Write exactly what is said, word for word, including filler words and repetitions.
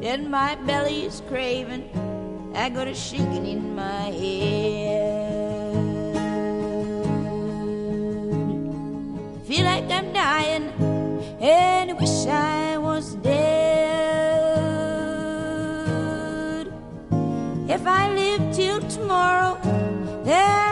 and my belly is craving. I got a shaking in my head. Feel like I'm dying and I wish I was dead. If I live till tomorrow, there